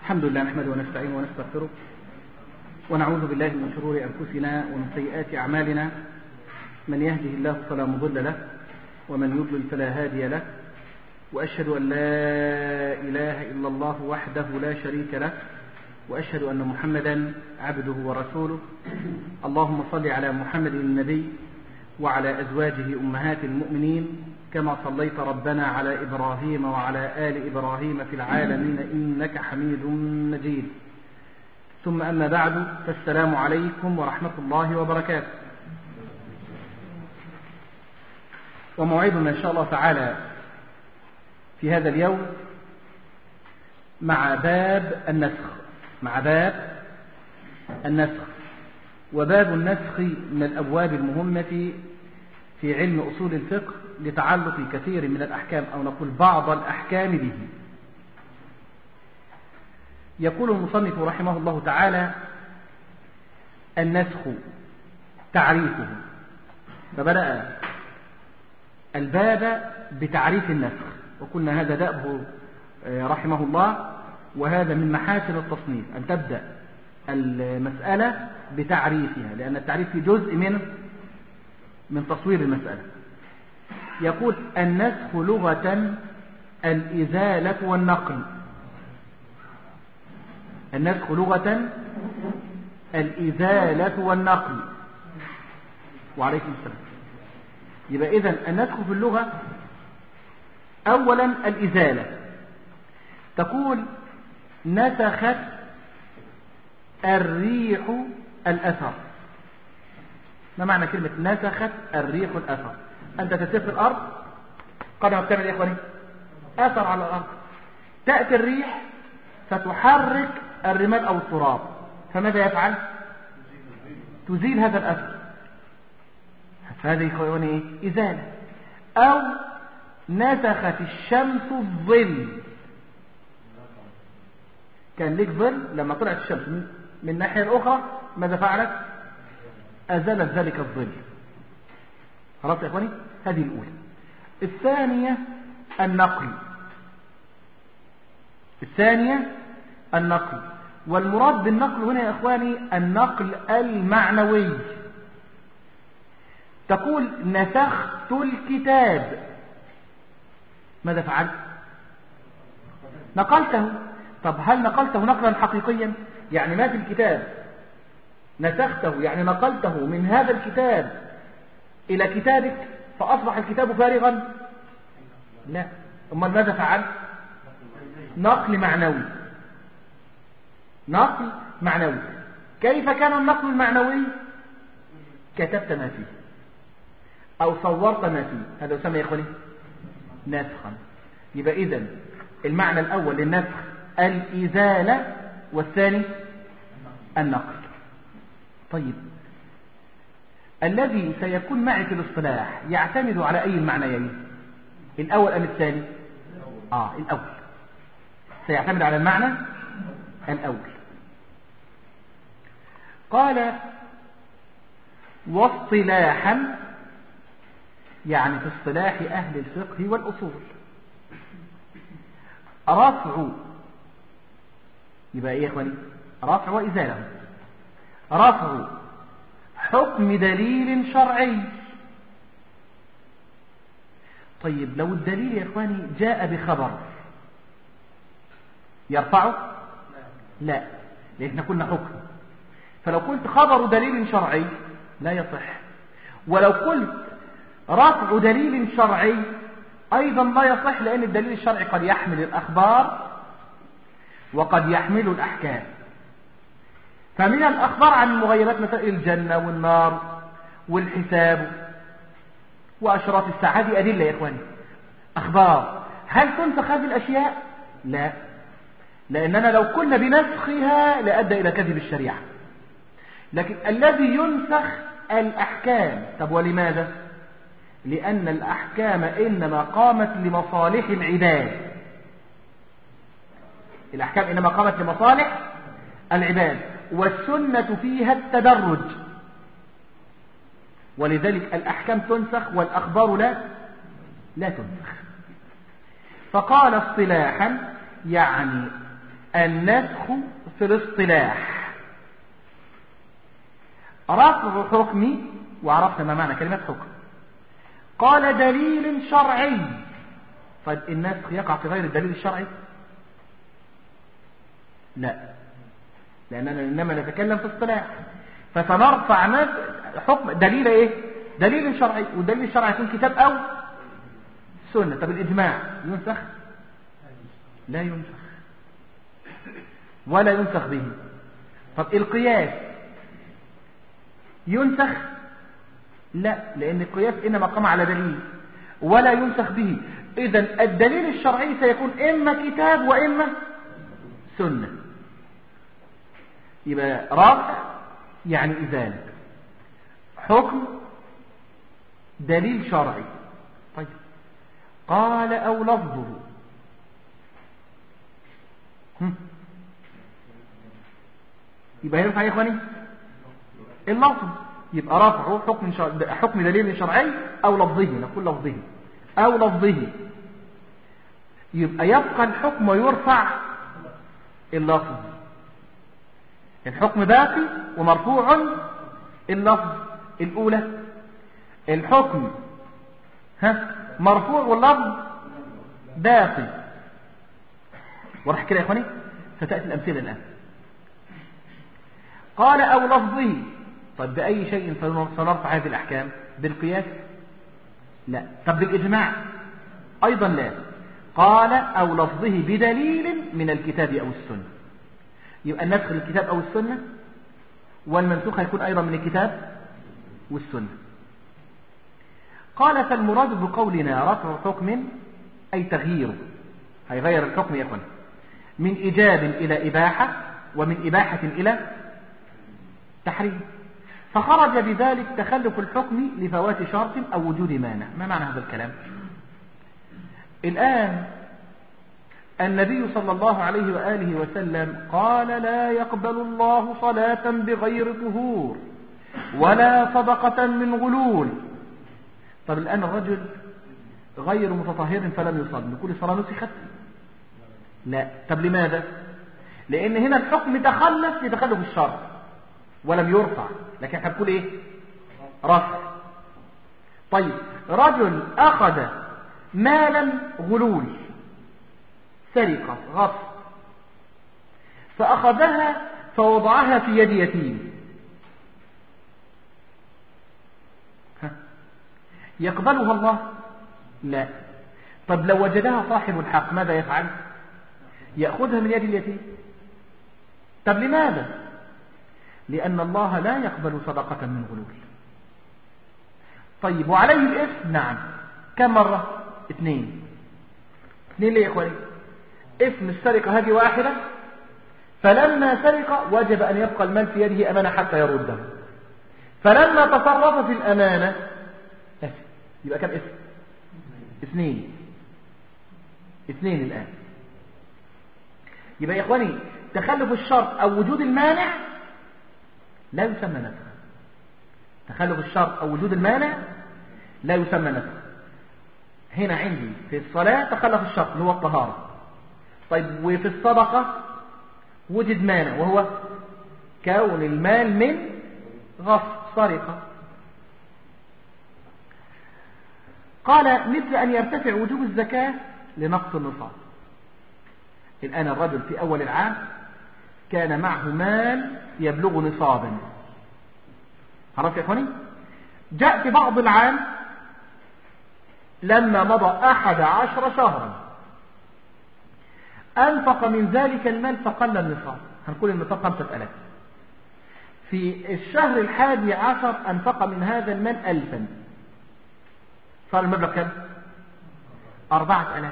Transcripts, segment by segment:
الحمد لله نحمده ونستعينه ونستغفره ونعوذ بالله من شرور أنفسنا ومن سيئات أعمالنا. من يهده الله فلا مضل له ومن يضلل فلا هادي له، وأشهد أن لا إله إلا الله وحده لا شريك له، وأشهد أن محمدا عبده ورسوله. اللهم صل على محمد النبي وعلى أزواجه أمهات المؤمنين كما صليت ربنا على إبراهيم وعلى آل إبراهيم في العالمين إنك حميد مجيد. ثم أما بعد، فالسلام عليكم ورحمة الله وبركاته. وموعدنا إن شاء الله تعالى في هذا اليوم مع باب النسخ. وباب النسخ من الأبواب المهمة في علم أصول الفقه لتعلق كثير من الأحكام أو نقول بعض الأحكام به. يقول المصنف رحمه الله تعالى: النسخ تعريفه. فبدأ الباب بتعريف النسخ، وقلنا هذا دأبه رحمه الله، وهذا من محاسن التصنيف أن تبدأ المسألة بتعريفها، لأن التعريف في جزء من تصوير المسألة. يقول: النسخ لغة الإزالة والنقل. النسخ لغة الإزالة والنقل. وعليكم السلام. يبقى إذن النسخ في اللغة أولا الإزالة. تقول: نسخت الريح الأثر. ما معنى كلمة نسخت الريح الأثر؟ أنت تسير في الأرض، قدم بتعمل إيه يا إخواني؟ أثر على الأرض. تأتي الريح فتحرك الرمال أو التراب، فماذا يفعل؟ تزيل هذا الأثر. فهذا يا إخواني إيه؟ إزالة. أو نسخت الشمس الظل. كان لك ظل، لما طلعت الشمس من الناحية الأخرى ماذا فعلت؟ أزالت ذلك الظل. خلاص يا إخواني؟ هذه الأولى. الثانية النقل. والمراد بالنقل هنا يا إخواني النقل المعنوي. تقول: نسخت الكتاب. ماذا فعلت؟ نقلته. طب هل نقلته نقلا حقيقيا؟ يعني ما في الكتاب نسخته، يعني نقلته من هذا الكتاب إلى كتابك فأصبح الكتاب فارغا؟ لا. أما ماذا فعل؟ نقل معنوي. كيف كان النقل المعنوي؟ كتبت ما فيه أو صورت ما فيه، هذا يسمى يا إخواني نسخا. يبقى إذن المعنى الأول للنسخ الإزالة، والثاني النقل. طيب، الذي سيكون معي في الاصطلاح يعتمد على أي المعنيين؟ الأول أم الثاني؟ الأول. سيعتمد على المعنى الأول. قال: واصطلاحا، يعني في اصطلاح أهل الفقه والأصول، رفع. يبقى إيه يا إخواني؟ رفع وإزالة. رفع حكم دليل شرعي. طيب، لو الدليل يا إخواني جاء بخبر يرفعه؟ لا، لأن قلنا حكم. فلو قلت خبر دليل شرعي لا يصح، ولو قلت رفع دليل شرعي أيضا لا يصح، لأن الدليل الشرعي قد يحمل الأخبار وقد يحمل الأحكام. فمن الأخبار عن المغيرات مثل الجنة والنار والحساب وأشراط الساعة، هذه أدلة يا إخواني، أخبار. هل تنسخ هذه الأشياء؟ لا، لأننا لو كنا بنسخها لأدى إلى كذب الشريعة. لكن الذي ينسخ الأحكام. طب ولماذا؟ لأن الأحكام إنما قامت لمصالح العباد. الأحكام إنما قامت لمصالح العباد، والسنة فيها التدرج، ولذلك الأحكام تنسخ والأخبار لا تنسخ. فقال اصطلاحا يعني النسخ في الاصطلاح رفع حكمي، وعرفنا ما معنى كلمة حكم. قال دليل شرعي. طيب النسخ يقع في غير الدليل الشرعي؟ لا، لأننا إنما نتكلم في اصطلاح، فسنرفع حكم دليل ايه؟ دليل شرعي، والدليل الشرعي يكون كتاب أو سنة. طب الإجماع ينسخ؟ لا ينسخ ولا ينسخ به. طب القياس ينسخ؟ لا، لأن القياس إنما قام على دليل ولا ينسخ به. إذن الدليل الشرعي سيكون إما كتاب وإما سنة. يبقى رفع يعني إزالة، حكم دليل شرعي. طيب قال أو لفظه. يبقى ينفع يا إخواني اللفظ، يبقى رفعه حكم دليل شرعي أو لفظه، نقول لفظه أو لفظه، يبقى يبقى الحكم ويرفع اللفظ. الحكم باقي ومرفوع اللفظ. الأولى الحكم مرفوع واللفظ باقي. وراح كده يا إخواني ستأتي الأمثلة الآن. قال أو لفظه. طب بأي شيء سنرفع هذه الأحكام؟ بالقياس؟ لا. طب بالإجماع؟ أيضا لا. قال أو لفظه بدليل من الكتاب أو السنة. يبقى النسخ للكتاب أو السنة، والمنسوخ يكون أيضا من الكتاب والسنة. قال فالمراد بقولنا رفع حكم أي تغييره، هيغير الحكم يكون من إيجاب إلى إباحة، ومن إباحة إلى تحريم، فخرج بذلك تخلف الحكم لفوات شرط أو وجود مانع. ما معنى هذا الكلام؟ الآن النبي صلى الله عليه وآله وسلم قال لا يقبل الله صلاة بغير طهور ولا صدقة من غلول. طب الآن الرجل غير متطهر فلم يصلي، نقول الصلاة نسخت؟ لا. طب لماذا؟ لأن هنا الحكم تخلف لتخلف الشرع ولم يرفع، لكن احنا بنقول ايه؟ رفع. طيب رجل أخذ مالا غلول، سرقة، غصب، فأخذها فوضعها في يد يتيم، يقبلها الله؟ لا. طب لو وجدها صاحب الحق ماذا يفعل؟ يأخذها من يد اليتيم. طب لماذا؟ لأن الله لا يقبل صدقة من غلول. طيب وعليه الإثم؟ نعم. كم مرة؟ 2. ليه يا إخواني؟ إثم السرقة هذه واحدة، فلما سرق وجب أن يبقى المال في يده أمانة حتى يرده، فلما تصرف في الأمانة يبقى كم إثم؟ 2 الآن. يبقى يا إخواني تخلف الشرط أو وجود المانع لا يسمى نسخ. تخلف الشرط أو وجود المانع لا يسمى نسخ. هنا عندي في الصلاة تخلف الشرط اللي هو الطهارة. طيب وفي الصدقة وجد مانع وهو كون المال من غصب، سرقة. قال مثل أن يرتفع وجوب الزكاة لنقص النصاب. الآن الرجل في أول العام كان معه مال يبلغ نصابا، عرفت يا أخواني؟ جاء في بعض العام لما مضى 11 شهرا أنفق من ذلك المال فقل النصاب، هنقول النصاب 5000. في الشهر 11 أنفق من هذا المال 1000، صار المبلغ كم؟ 4000.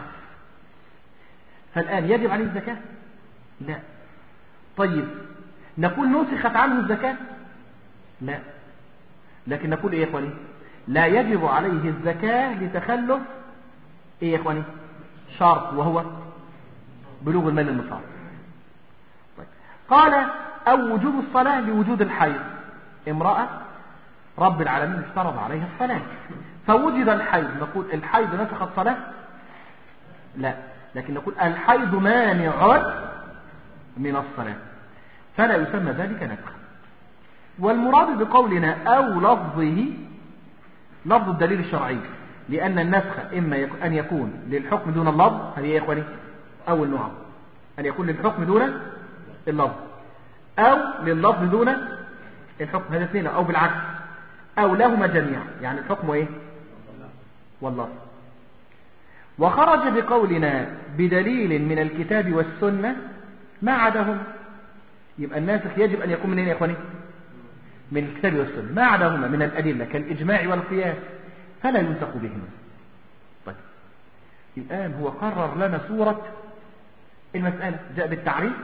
فالآن يجب عليه الزكاة؟ لا. طيب نقول نسخت عنه الزكاة؟ لا. لكن نقول ايه يا اخواني؟ لا يجب عليه الزكاة لتخلف ايه يا اخواني؟ شرط وهو بلوغ المال النصاب. طيب. قال او وجوب الصلاة لوجود الحيض. امرأة رب العالمين افترض عليها الصلاة فوجد الحيض، نقول الحيض نسخت صلاة؟ لا. لكن نقول الحيض مانع من الصلاة، فلا يسمى ذلك نسخ. والمراد بقولنا أو لفظه لفظ الدليل الشرعي، لأن النسخ إما أن يكون للحكم دون اللفظ، هذه يا إخواني أول نوع، أن يكون للحكم دون اللفظ، أو لللفظ دون الحكم، هذا اثنين، أو بالعكس، أو لهما جميعا، يعني الحكم إيه واللفظ. وخرج بقولنا بدليل من الكتاب والسنة ما عداهم، يبقى الناسخ يجب أن يكون منين يا إخواني؟ من الكتاب والسنة، ما عداهما من الأدلة كالإجماع والقياس فلا ينسخ بهما. طيب الآن هو قرر لنا صورة المسألة، جاء بالتعريف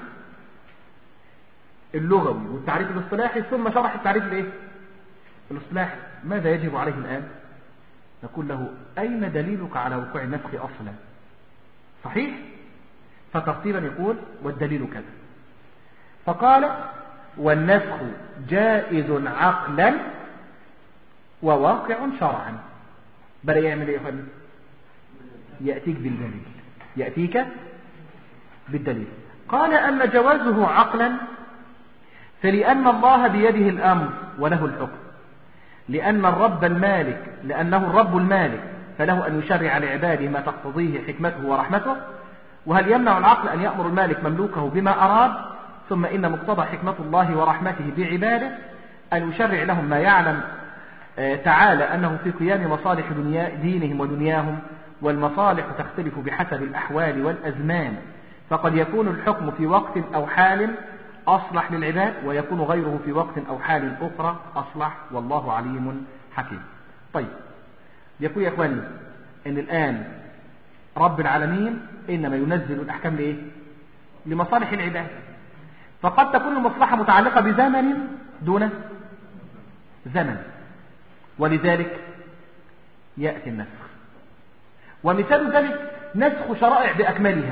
اللغوي والتعريف الاصطلاحي، ثم شرح التعريف الايه الاصطلاحي. ماذا يجب عليه الآن؟ نقول له أين دليلك على وقوع النسخ أصلا؟ صحيح؟ فترتيبا يقول والدليل كذا، فقال والنسخ جائز عقلا وواقع شرعا. بدأ يعمل ايه يا فندم؟ يأتيك بالدليل، يأتيك بالدليل. قال أما جوازه عقلا فلأن الله بيده الأمر وله الحكم، لأنه الرب المالك فله أن يشرع لعباده ما تقتضيه حكمته ورحمته. وهل يمنع العقل أن يأمر المالك مملوكه بما أراد؟ ثم إن مقتضى حكمة الله ورحمته بعباده أن يشرع لهم ما يعلم تعالى أنه في قيام مصالح دينهم ودنياهم، والمصالح تختلف بحسب الأحوال والأزمان، فقد يكون الحكم في وقت أو حال أصلح للعباد، ويكون غيره في وقت أو حال أخرى أصلح، والله عليم حكيم. طيب يقول يا إخواني إن الآن رب العالمين إنما ينزل الأحكام لإيه؟ لمصالح العباد، فقد تكون المصلحة متعلقة بزمن دون زمن، ولذلك يأتي النسخ. ومثال ذلك نسخ شرائع بأكملها،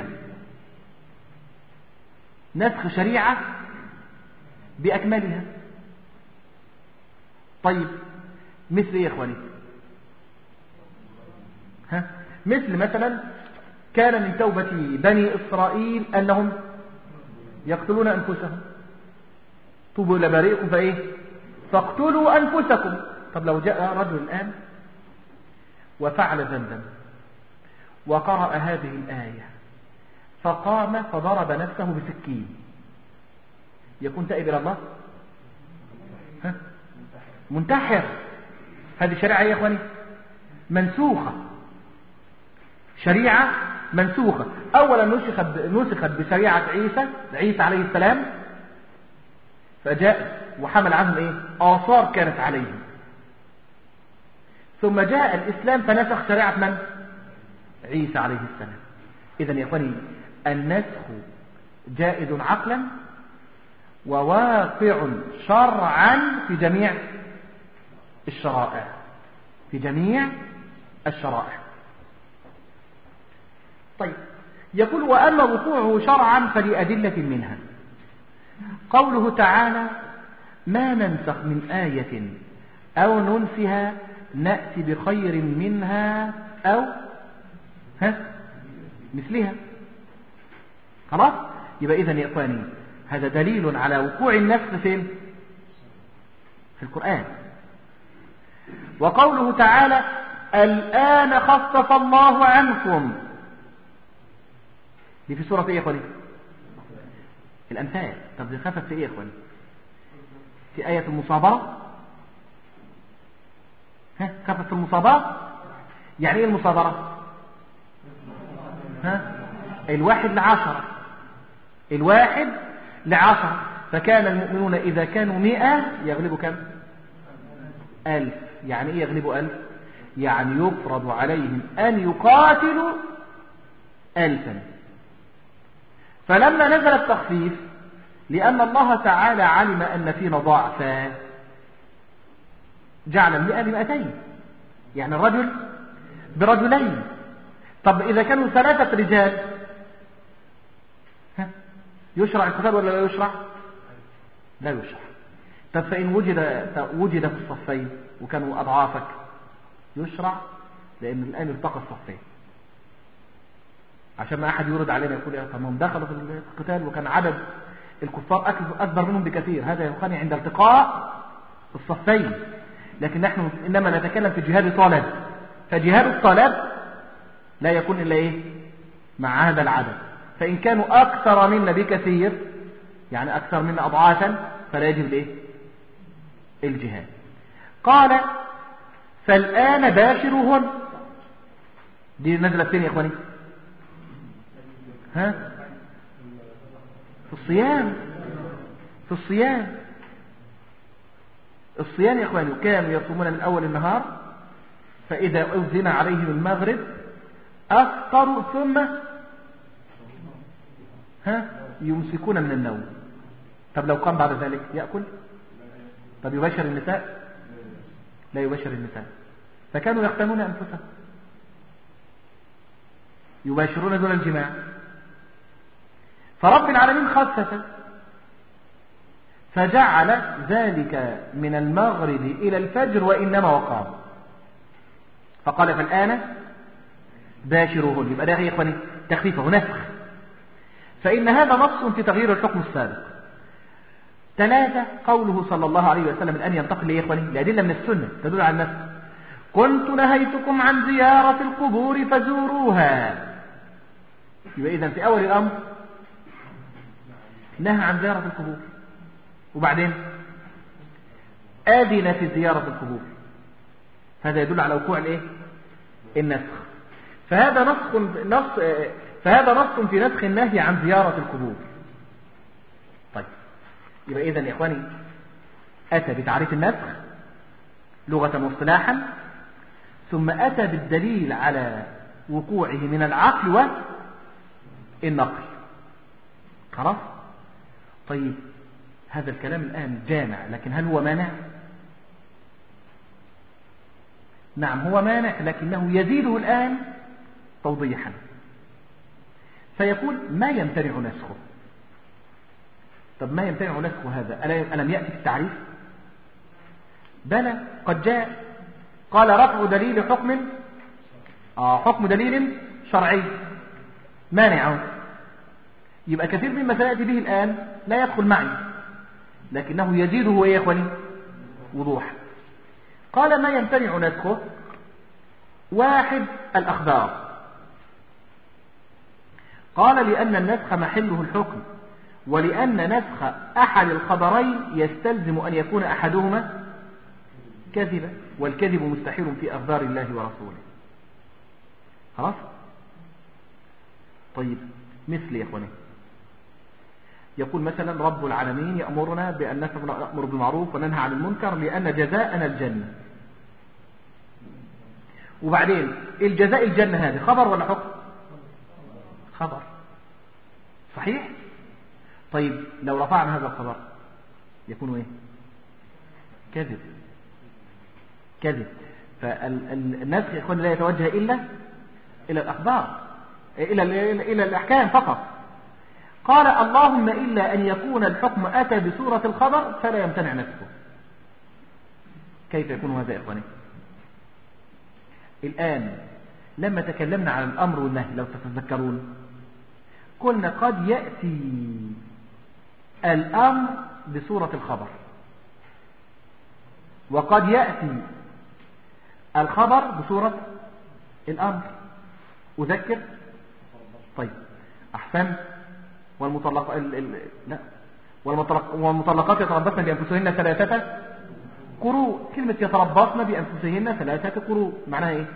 نسخ شريعة بأكملها. طيب مثل ايه يا اخواني؟ مثل مثلا كان من توبة بني إسرائيل أنهم يقتلون أنفسهم، توبوا إلى بارئكم فإيه؟ فاقتلوا أنفسكم. طب لو جاء رجل الآن وفعل ذنبا وقرأ هذه الآية فقام فضرب نفسه بسكين، يكون تائب إلى الله؟ منتحر. هذه شريعة يا إخواني منسوخة، شريعة منسوخة. أولا نسخت بشريعة عيسى عليه السلام، فجاء وحمل عنهم إيه؟ آثار كانت عليهم. ثم جاء الإسلام فنسخ شريعة من؟ عيسى عليه السلام. إذن يا إخواني النسخ جائز عقلا وواقع شرعا في جميع الشرائع، في جميع الشرائع. طيب يقول وأما وقوعه شرعا فلأدلة منها قوله تعالى ما ننسخ من آية أو ننسها نأتي بخير منها أو مثلها. خلاص، يبقى إذن يا إخواني هذا دليل على وقوع النسخ فين؟ في القرآن. وقوله تعالى الآن خفف الله عنكم، دي في سورة ايه يا اخواني؟ الأنفال. طب دي خفف في ايه يا اخواني؟ في آية المصابرة. خفف في المصابرة. يعني ايه المصابرة؟ 1:10، 1:10. فكان المؤمنون إذا كانوا 100 يغلبوا كم؟ 1000. يعني ايه يغلبوا 1000؟ يعني يفرض عليهم أن يقاتلوا 1000. فلما نزل التخفيف لأن الله تعالى علم أن فينا ضعفا جعل 100 ب200، يعني الرجل برجلين. طب إذا كانوا 3 رجال يشرع القتال ولا لا يشرع؟ لا يشرع. طب فإن وجد في الصفين وكانوا أضعافك يشرع، لأن الآن التقى الصفين، عشان ما أحد يرد علينا يقول يا طب هم دخلوا في القتال وكان عدد الكفار أكبر منهم بكثير، هذا يا إخواني عند التقاء الصفين، لكن نحن إنما نتكلم في جهاد طالب، فجهاد الطالب لا يكون إلا إيه؟ مع هذا العدد، فإن كانوا أكثر منا بكثير يعني أكثر منا أضعافا فلا يجب الإيه؟ الجهاد. قال فالآن باشروهن، دي نزلت فين يا إخواني؟ ها؟ في الصيام، في الصيام، الصيام يا إخواني. كانوا يصومون من أول النهار، فإذا أذن عليهم المغرب أفطروا ثم يمسكون من النوم. طب لو قام بعد ذلك يأكل؟ طب يباشر النساء؟ لا يباشر النساء، فكانوا يختنون أنفسهم، يباشرون دون الجماع. فرب العالمين خفف فجعل ذلك من المغرب إلى الفجر وإنما وقام، فقال فالآن باشروهن. يبقى ده يا إخواني تخفيفه نسخ، فإن هذا نص في تغيير الحكم السابق. 3 قوله صلى الله عليه وسلم الآن ينتقل يا إخواني لأدلة من السنة تدل على النسخ. كنت نهيتكم عن زيارة القبور فزوروها. يبقى إذن في أول الأمر نهى عن زيارة القبور، وبعدين آذن في زيارة القبور، هذا يدل على وقوع الايه؟ النسخ. فهذا نص في نسخ النهي عن زيارة القبور. طيب يبقى إذن يا إخواني أتى بتعريف النسخ لغة واصطلاحا، ثم أتى بالدليل على وقوعه من العقل والنقل. خلاص؟ طيب هذا الكلام الآن جامع، لكن هل هو مانع؟ نعم هو مانع، لكنه يزيده الآن توضيحا، فيقول ما يمتنع نسخه. طب ما يمتنع نسخه هذا ألم يأتي في التعريف؟ بلى قد جاء، قال رفع دليل حكم دليل شرعي مانع. يبقى كثير مما سيأتي به الآن لا يدخل معي، لكنه يزيده يا إخواني وضوح. قال ما يمتنع نسخه: 1 الأخبار. قال لأن النسخ محله الحكم، ولأن نسخ أحد الخبرين يستلزم أن يكون أحدهما كذبا، والكذب مستحيل في أخبار الله ورسوله. خلاص؟ طيب مثل يا إخواني يقول مثلا رب العالمين يأمرنا بأن نأمر بالمعروف وننهى عن المنكر لأن جزاءنا الجنة، وبعدين الجزاء الجنة هذه خبر ولا حكم؟ خبر صحيح؟ طيب لو رفعنا هذا الخبر يكون ايه؟ كذب. كذب. فالنسخ يا اخوان لا يتوجه إلا إلى الأخبار، إلى الأحكام فقط. قال اللهم إلا أن يكون الحكم أتى بصورة الخبر فلا يمتنع نسخه. كيف يكون هذا يا إخواني؟ الآن لما تكلمنا عن الأمر والنهي لو تتذكرون قلنا قد يأتي الأمر بصورة الخبر، وقد يأتي الخبر بصورة الأمر. أذكر؟ طيب أحسن. والمطلقات يتربصن بأنفسهن 3 قروء. كلمة يتربصن بأنفسهن 3 قروء معناها ايه؟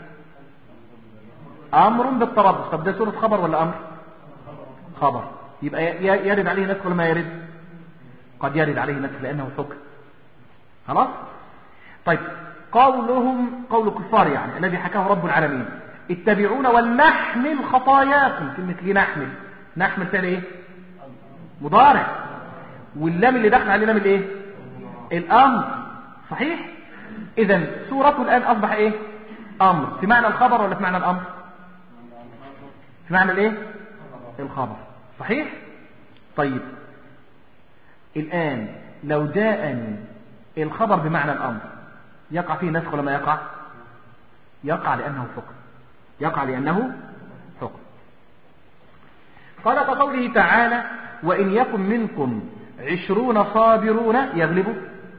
أمر بالتربص. طب ده سورة خبر ولا أمر؟ خبر. يبقى يرد عليه نسخ ولا ما يرد؟ قد يرد عليه نسخ لأنه حكم. خلاص؟ طيب قول الكفار يعني الذي حكاه رب العالمين: اتبعون ولنحمل خطاياكم. كلمة نحمل فعل ايه؟ مضارع، واللام اللي دخل عليه لام الايه؟ الامر. صحيح؟ اذا سورته الان اصبح ايه؟ امر. في معنى الخبر ولا في معنى الامر؟ في معنى الايه؟ الخبر. صحيح؟ طيب الان لو جاءني الخبر بمعنى الامر يقع فيه نسخ ولا ما يقع؟ يقع لانه حكم. يقع لانه حكم. قال كقوله تعالى: وإن يكن منكم 20 صابرون يغلبوا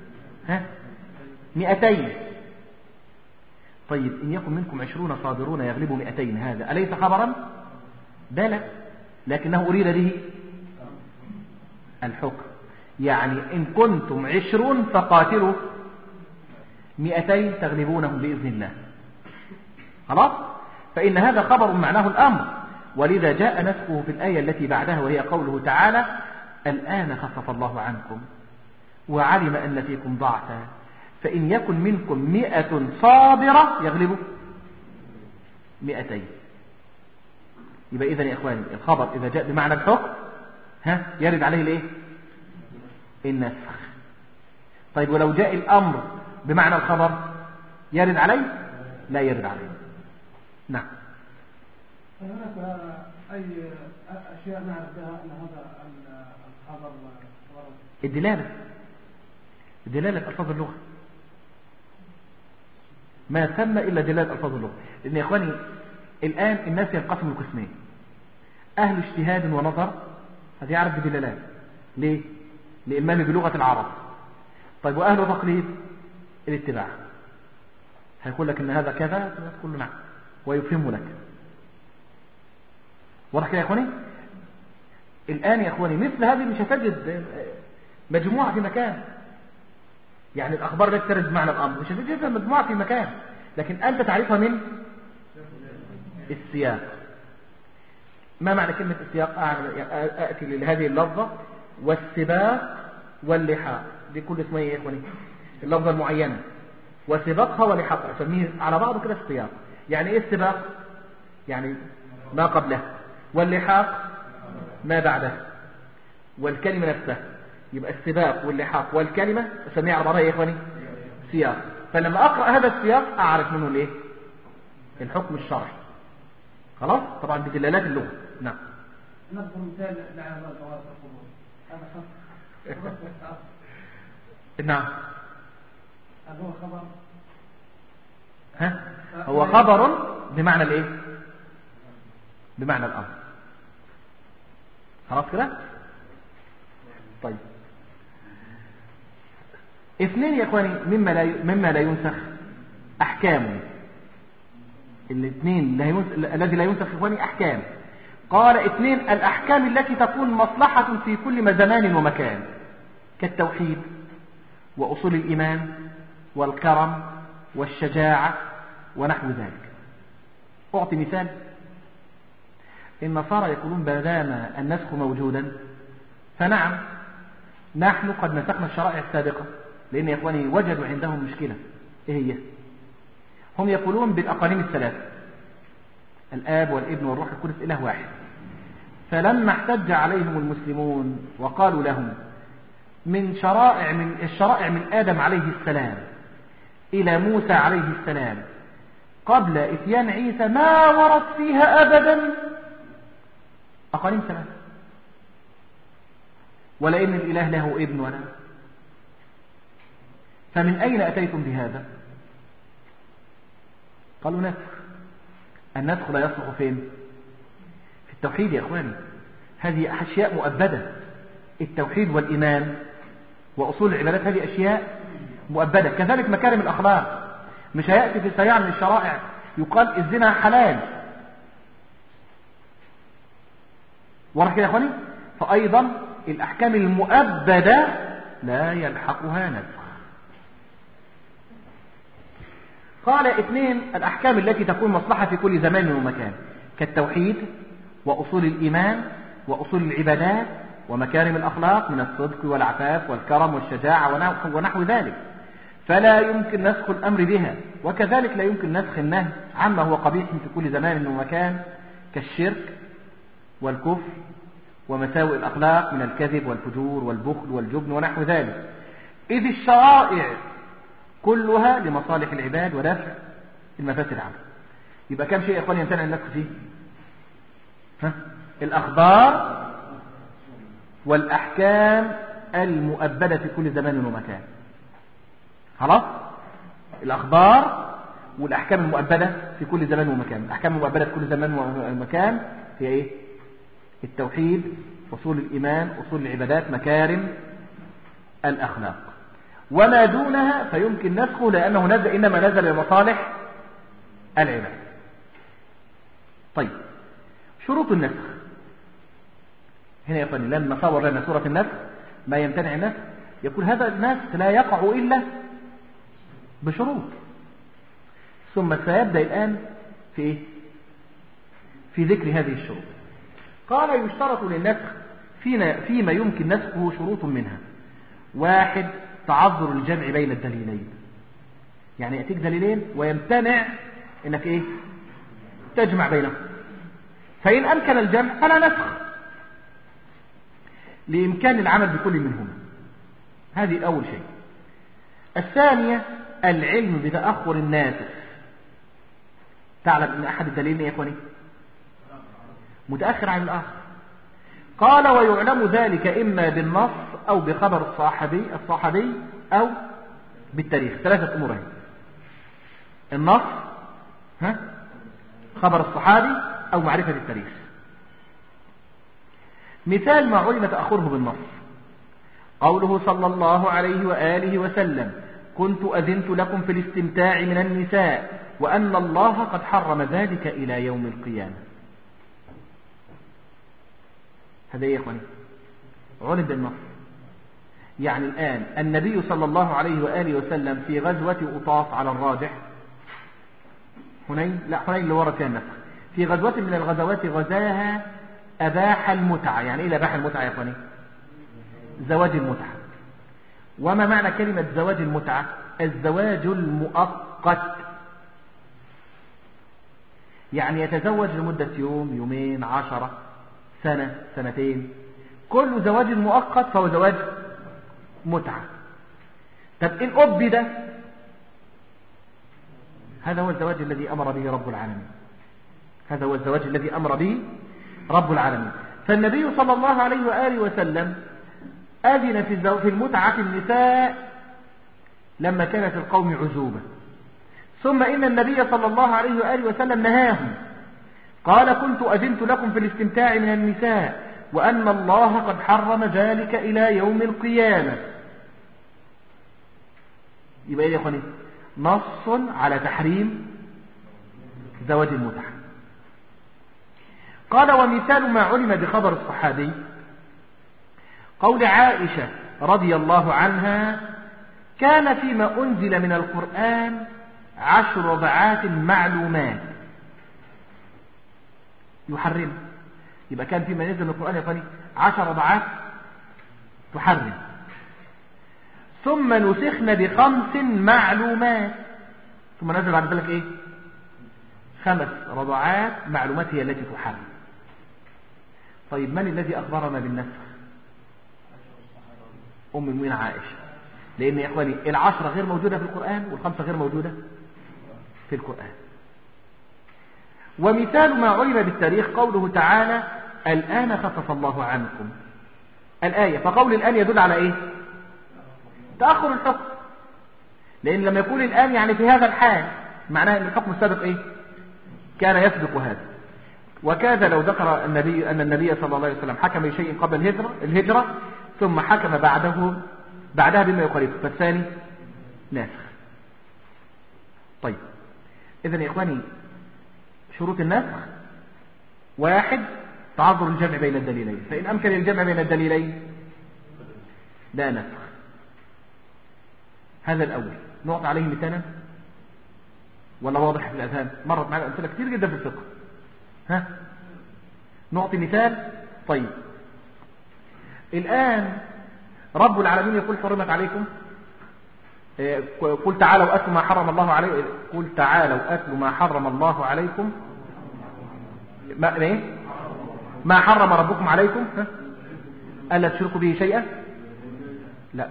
200. طيب إن يكن منكم 20 صابرون يغلبوا 200 هذا أليس خبرا؟ بلى، لكنه أريد به الحكم. يعني إن كنتم 20 فقاتلوا 200 تغلبونهم بإذن الله. خلاص؟ فإن هذا خبر معناه الأمر، ولذا جاء نسخه في الآية التي بعدها وهي قوله تعالى الآن خفف الله عنكم وعلم أن فيكم ضعفا فإن يكن منكم 100 صابرة يغلبوا 200. يبقى إذن يا إخواني الخبر إذا جاء بمعنى الحكم يرد عليه الإيه؟ النسخ. طيب ولو جاء الأمر بمعنى الخبر يرد عليه؟ لا يرد عليه. نعم. هناك أي أشياء نعرف بها أن هذا الخبر الدلالة ألفاظ اللغة، ما ثم إلا دلالة ألفاظ اللغة. لأن يا إخواني الآن الناس ينقسموا لقسمين: أهل اجتهاد ونظر هذا يعرف بدلالات، ليه؟ لإلمامه بلغة العرب. طيب وأهل تقليد الاتباع، هيقول لك إن هذا كذا تقول له نعم ويفهم لك. واضح كده يا إخواني؟ الآن يا إخواني مثل هذه مش هتجد مجموعة في مكان، يعني الأخبار التي ترد معنى الأمر مش هتجدها مجموعة في مكان، لكن أنت تعرفها من السياق. ما معنى كلمة السياق؟ أأتي لهذه اللفظة والسباق واللحاق، دي كل اسمها يا إخواني اللفظة المعينة، وسباقها ولحاقها أسميه على بعضه كده السياق. يعني إيه السباق؟ يعني ما قبله، واللحاق ما بعده، والكلمة نفسها. يبقى السباق واللحاق والكلمة أسميها على بعضها يا إخواني سياق. فلما أقرأ هذا السياق أعرف منه الإيه؟ الحكم الشرعي. خلاص؟ طبعا بدلالات اللغة. نعم. نذكر مثال لعلى الجواز القبول. نعم. هو خبر. هو خبر بمعنى الإيه؟ بمعنى الأمر. خلاص كده؟ طيب. اثنين يا اخواني مما لا ينسخ احكام. الاثنين الذي لا ينسخ يا اخواني احكام. قال اثنين الاحكام التي تكون مصلحة في كل زمان ومكان، كالتوحيد واصول الايمان والكرم والشجاعة ونحو ذلك. اعطي مثال. النصارى يقولون ما دام النسخ موجودا فنعم نحن قد نسخنا الشرائع السابقة، لأن يا إخواني وجدوا عندهم مشكلة. إيه هي؟ هم يقولون بالأقانيم الثلاثة: الآب والابن والروح القدس إله واحد. فلما احتج عليهم المسلمون وقالوا لهم من الشرائع من آدم عليه السلام إلى موسى عليه السلام قبل إتيان عيسى ما ورد فيها أبدا أقانيم ثلاثة، ولا إن الإله له ابن ولا. فمن أين أتيتم بهذا؟ قالوا نسخ. النسخ لا يصلح فين؟ في التوحيد يا إخواني. هذه أشياء مؤبدة. التوحيد والإيمان وأصول العبادات هذه أشياء مؤبدة. كذلك مكارم الأخلاق. مش هيأتي في شريعة من الشرائع يقال الزنا حلال. واضح كده يا إخواني؟ فأيضا الأحكام المؤبدة لا يلحقها نسخ. قال اثنين الأحكام التي تكون مصلحة في كل زمان ومكان، كالتوحيد وأصول الإيمان وأصول العبادات ومكارم الأخلاق من الصدق والعفاف والكرم والشجاعة ونحو ذلك، فلا يمكن نسخ الأمر بها. وكذلك لا يمكن نسخ النهي عما هو قبيح في كل زمان ومكان، كالشرك والكفر ومساوئ الأخلاق من الكذب والفجور والبخل والجبن ونحو ذلك، إذ الشرائع كلها لمصالح العباد ودفع المفاسد عنه. يبقى كم شيء يا إخواني يمتنع النسخ فيه؟ الأخبار والأحكام المؤبدة في كل زمان ومكان. خلاص؟ الأخبار والأحكام المؤبدة في كل زمان ومكان. الأحكام المؤبدة في كل زمان ومكان هي إيه؟ التوحيد، أصول الإيمان، أصول العبادات، مكارم الأخلاق. وما دونها فيمكن نسخه لأنه نزل، إنما نزل لمصالح العباد. طيب، شروط النسخ هنا يا أخواني لما صور لنا سورة النسخ ما يمتنع النسخ، يقول هذا النسخ لا يقع إلا بشروط. ثم سيبدأ الآن في ذكر هذه الشروط. قال يشترط للنسخ فيما يمكن نسخه شروط منها: 1. تعذر الجمع بين الدليلين، يعني يأتيك دليلين ويمتنع انك تجمع بينهم، فإن أمكن الجمع فلا نسخ لإمكان العمل بكل منهما. هذه أول شيء. الثانية العلم بتأخر الناسخ. تعلم أن أحد الدليلين يا إخواني متأخر عن الآخر. قال ويعلم ذلك إما بالنص أو بخبر الصحابي أو بالتاريخ. 3 أمور: النص، خبر الصحابي، أو معرفة التاريخ. مثال ما علم تأخره بالنص قوله صلى الله عليه وآله وسلم: كنت أذنت لكم في الاستمتاع من النساء وأن الله قد حرم ذلك إلى يوم القيامة. هذا يا إخواني علم بالنص. يعني الآن النبي صلى الله عليه وآله وسلم في غزوة أطاف على الراجح، حنين اللي ورد فيها النسخ، في غزوة من الغزوات غزاها أباح المتعة. يعني إيه أباح المتعة يا إخواني؟ زواج المتعة. وما معنى كلمة زواج المتعة؟ الزواج المؤقت، يعني يتزوج لمدة يوم، يومين، 10 سنة، سنتين. كل زواج مؤقت فهو زواج متعة. طب إن أبد، هذا هو الزواج الذي أمر به رب العالمين. هذا هو الزواج الذي أمر به رب العالمين. فالنبي صلى الله عليه وآله وسلم أذن في المتعة النساء لما كانت القوم عزوبة. ثم إن النبي صلى الله عليه وآله وسلم نهاهم، قال: كنت أذنت لكم في الاستمتاع من النساء وأن الله قد حرم ذلك إلى يوم القيامة. يبقى إيه يا أخواني؟ نص على تحريم زواج المتعة. قال ومثال ما علم بخبر الصحابي قول عائشة رضي الله عنها: كان فيما أنزل من القرآن 10 رضعات معلومات يحرم. يبقى كان فيما نزل من القرآن يا فاني 10 رضعات تحرم. ثم نسخن ب5 معلومات، ثم نزل بعد ذلك 5 رضعات معلومات هي التي تحرم. طيب من الذي أخبرنا بالنسخ؟ أم المؤمنين عائشة. لأن يا إخواني 10 غير موجودة في القرآن و5 غير موجودة في القرآن. ومثال ما علم بالتاريخ قوله تعالى: الآن خفف الله عنكم، الآية. فقول الآن يدل على تأخر الحكم، لأن لما يقول الآن يعني في هذا الحال معناه أن الحكم السابق كان يسبق هذا. وكذا لو ذكر النبي أن النبي صلى الله عليه وسلم حكم بشيء قبل الهجرة ثم حكم بعدها بما يخالفه، فالثاني ناسخ. طيب، إذن يا إخواني شروط النسخ: 1 تعذر الجمع بين الدليلين، فإن أمكن الجمع بين الدليلين لا نسخ. هذا الأول. نعطي عليه مثالا ولا واضح في الأذهان؟ مرت معنا أمثلة كتير جدا في الفقه. نعطي مثال. طيب، الآن رب العالمين يقول: حرمت عليكم، قل تعالوا أتلوا ما حرم الله عليكم، قل تعالوا أتلوا ما حرم الله عليكم، ما حرم ربكم عليكم ألا تشركوا به شيئا. لا،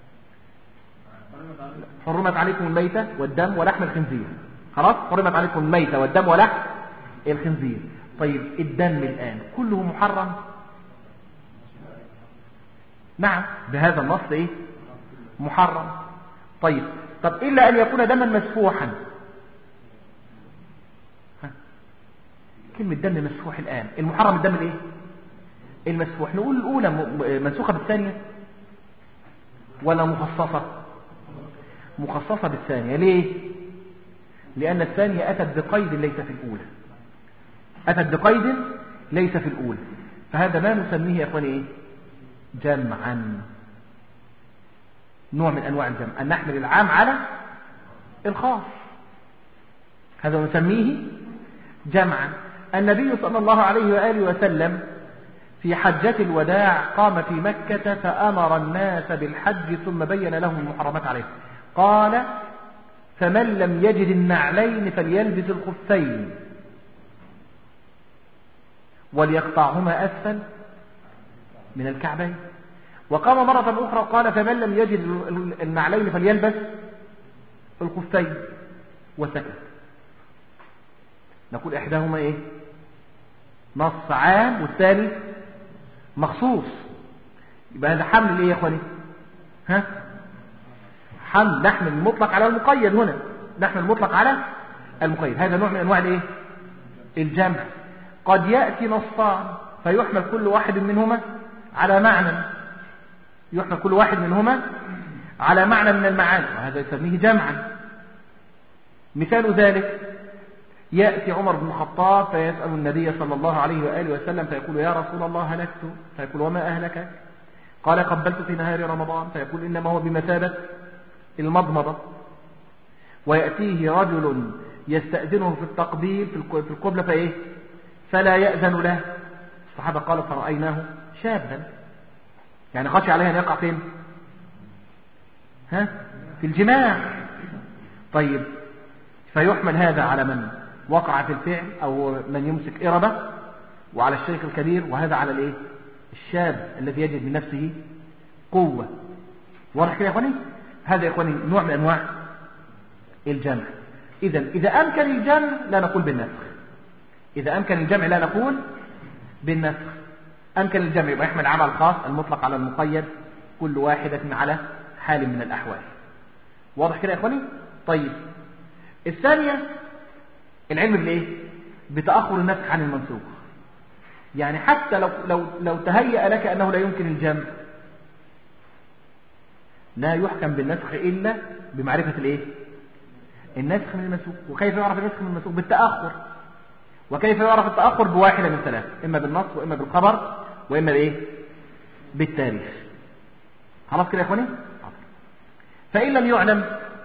حرمت عليكم الميتة والدم ولحم الخنزير. خلاص، حرمت عليكم الميتة والدم ولحم الخنزير. طيب، الدم الآن كله محرم؟ نعم، بهذا النص محرم. طيب، إلا أن يكون دما مسفوحا. كلمة دم مسفوح الآن، المحرم الدم المسفوح نقول الأولى منسوخة بالثانية ولا مخصصة؟ مخصصة بالثانية. ليه؟ لأن الثانية أتت بقيد ليس في الأولى، أتت بقيد ليس في الأولى، فهذا ما نسميه يا أخواني إيه؟ جمعا، نوع من أنواع الجمع، أن نحمل العام على الخاص، هذا نسميه جمعا. النبي صلى الله عليه وآله وسلم في حجة الوداع قام في مكة فأمر الناس بالحج ثم بين لهم المحرمات عليه. قال: فمن لم يجد النعلين فليلبس الخفين وليقطعهما أسفل من الكعبين. وقام مرة أخرى قال: فمن لم يجد النعلين فليلبس الخفين، وسكت. نقول إحداهما إيه؟ نص عام والثاني مخصوص. يبقى هذا حمل إيه يا أخواني؟ حمل نحمل المطلق على المقيد. هنا نحمل المطلق على المقيد، هذا نوع من أنواع الإيه؟ الجمع. قد يأتي نصان فيحمل كل واحد منهما على معنى، يحمل كل واحد منهما على معنى من المعاني، وهذا يسميه جمعا. مثال ذلك: يأتي عمر بن الخطاب فيسأل النبي صلى الله عليه وآله وسلم فيقول: يا رسول الله هلكت. فيقول: وما أهلك؟ قال: قبلت في نهار رمضان. فيقول: إنما هو بمثابة المضمضة. ويأتيه رجل يستأذنه في التقبيل في القبلة فإيه؟ فلا يأذن له. الصحابة قالوا: فرأيناه شابا، يعني خشي عليه أن يقع فين؟ في الجماع. طيب، فيحمل هذا على من وقع في الفعل أو من يمسك إربة، وعلى الشيخ الكبير، وهذا على الإيه؟ الشاب الذي يجد من نفسه قوة. واضح كده يا إخواني؟ هذا يا إخواني نوع من أنواع الجمع. إذا أمكن الجمع لا نقول بالنسخ، إذا أمكن الجمع لا نقول بالنسخ. أمكن الجمع يبقى يحمل عمل الخاص المطلق على المقيد، كل واحدة على حال من الأحوال. واضح كده يا إخواني؟ طيب، الثانية العلم بالإيه؟ بتأخر النسخ عن المنسوخ. يعني حتى لو تهيأ لك أنه لا يمكن الجمع، لا يحكم بالنسخ إلا بمعرفة الإيه؟ النسخ من المنسوخ. وكيف يعرف النسخ من المنسوخ؟ بالتأخر. وكيف يعرف التأخر؟ بواحدة من ثلاث: إما بالنص، وإما بالخبر، وإما بإيه؟ بالتاريخ. خلاص كده يا إخواني؟ فإن لم يعلم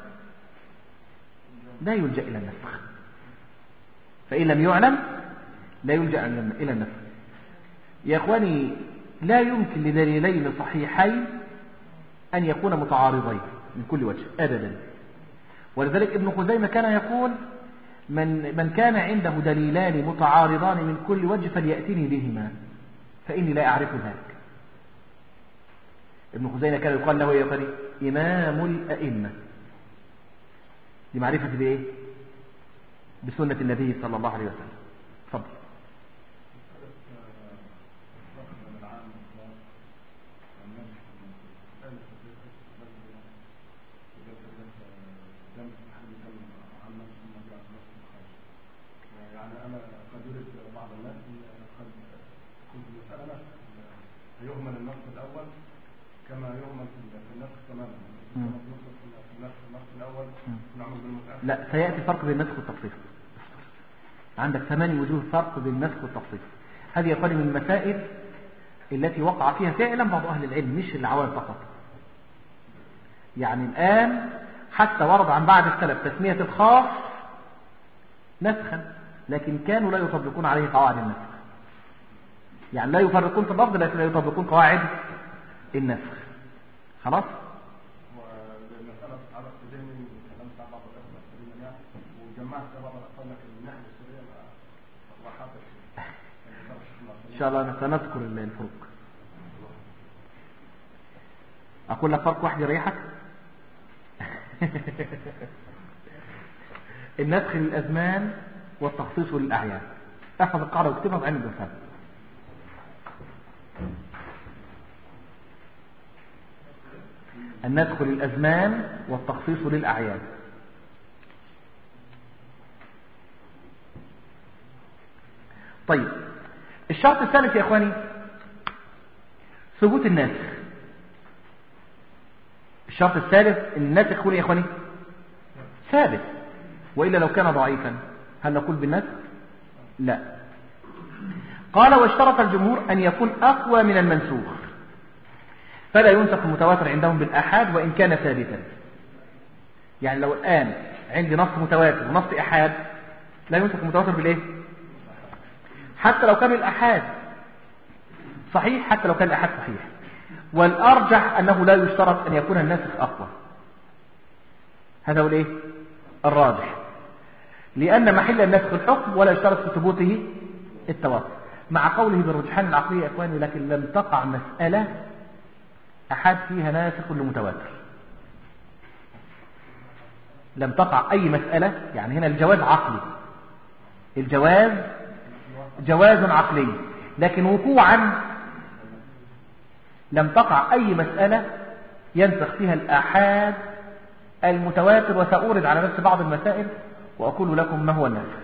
لا يلجأ إلى النسخ. فإن لم يعلم لا يلجأ إلى النسخ. يا إخواني، لا يمكن لدليلين صحيحين أن يكون متعارضين من كل وجه أبدا. ولذلك ابن خزيمة كان يقول: من كان عنده دليلان متعارضان من كل وجه فليأتني بهما فإني لا أعرف ذلك. ابن خزيمة كان يقال له يا إخواني إمام الأئمة، لمعرفة بإيه؟ بسنة النبي صلى الله عليه وسلم. تفضل. يعني أنا قد يرد بعض الناس قد كنت مسألة يهمل النص الأول كما يهمل في النسخ تماما. النسخ الأول نعمل بالمتأخر. لا، سيأتي الفرق بين النسخ والتخصيص. عندك 8 وجوه فرق بين النسخ والتخصيص. هذه يقال من المسائل التي وقع فيها فعلا بعض أهل العلم، مش العوام فقط. يعني الآن حتى ورد عن بعض السلف تسمية الخاص نسخا، لكن كانوا لا يطبقون عليه قواعد النسخ. يعني لا يفرقون في اللفظ، لكن لا يطبقون قواعد النسخ. خلاص؟ والمسألة على ذهني من كلام بتاع بعض الأخوة السليمة يعني، وجمعت بعض الأخوة لكن الناحية السورية ما حاطش. إن شاء الله سنذكر الفروق. أقول لك فرق واحد يريحك. النسخ للأزمان والتخصيص للأعيان. احفظ القاعدة واكتبها بعين الجفاف. النسخ للأزمان والتخصيص للأعيان. طيب، الشرط الثالث يا إخواني ثبوت الناسخ. الشرط الثالث الناسخ يكون يا إخواني ثابت، وإلا لو كان ضعيفا هل نقول بالنسخ؟ لا. قال واشترط الجمهور أن يكون أقوى من المنسوخ، فلا ينسخ المتواتر عندهم بالأحاد وإن كان ثابتا. يعني لو الآن عندي نص متواتر ونص أحاد لا ينسخ المتواتر بالإيه؟ حتى لو كان الأحاد صحيح، حتى لو كان الأحاد صحيح. والأرجح أنه لا يشترط أن يكون الناسخ أقوى، هذا هو الإيه؟ الراجح، لأن محل النسخ الحكم ولا يشترط في ثبوته التواتر، مع قوله بالرجحان العقلي يا إخواني. لكن لم تقع مسألة أحد فيها ناسخ لمتواتر، لم تقع أي مسألة. يعني هنا الجواز عقلي، الجواز جواز عقلي، لكن وقوعا لم تقع أي مسألة ينسخ فيها الآحاد المتواتر. وسأورد على نفس بعض المسائل وأقول لكم ما هو الناسخ.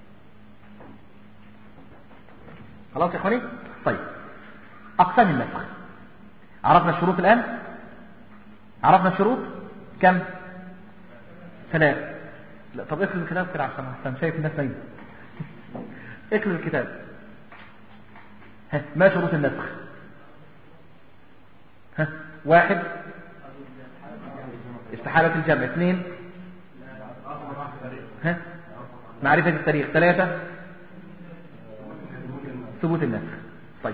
خلاص يا إخواني؟ طيب، أقسام النسخ عرفنا الشروط الآن. عرفنا الشروط كم؟ 3. لا طب اقرأ الكتاب كده عشان أحسن شايف الناس نايمة. اقرأ الكتاب. ما شروط النسخ؟ 1 استحالة الجمع. 2 معرفة التاريخ. 3 ثبوت النسخ. طيب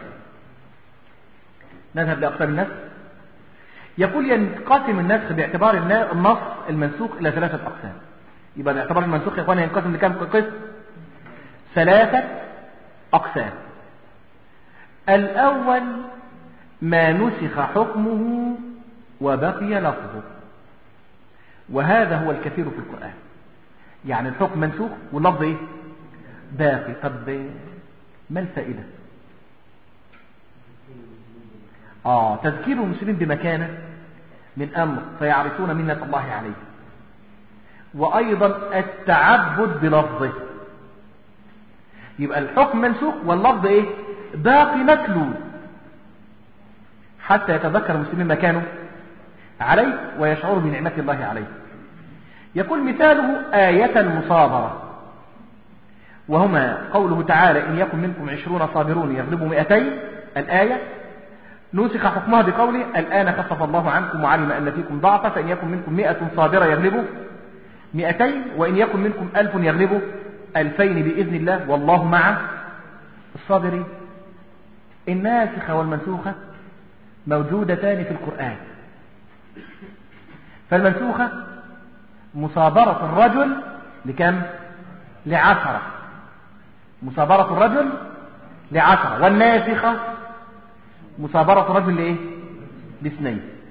نذهب لأقسام النسخ. يقول ينقسم النسخ باعتبار النص المنسوخ إلى 3 أقسام. يبقى باعتبار المنسوخ يا إخواني ينقسم لكم قسم؟ 3 أقسام. الأول ما نسخ حكمه وبقي لفظه، وهذا هو الكثير في القرآن. يعني الحكم منسوخ واللفظ ايه؟ باقي. طب ما الفائدة؟ تذكير المسلمين بمكانه من أمر فيعرفون منة الله عليه، وأيضا التعبد بلفظه. يبقى الحكم منسوخ واللفظ ايه؟ باقي متلو، حتى يتذكر المسلمين مكانه عليه ويشعروا بنعمة الله عليه. يقول مثاله آية المصابرة، وهما قوله تعالى إن يكن منكم 20 صابرون يغلبوا 200. الآية نسخ حكمها بقوله الآن خفف الله عنكم وعلم أن فيكم ضعفا فإن يكن منكم 100 صابرة يغلبوا 200، وإن يكن منكم 1000 يغلبوا 2000 بإذن الله والله مع الصابرين. الناسخة والمنسوخة موجودتان في القرآن. فالمنسوخة مصابرة الرجل لكم؟ ل10. مصابرة الرجل ل10. والناسخة مصابرة الرجل لإيه؟ ل2.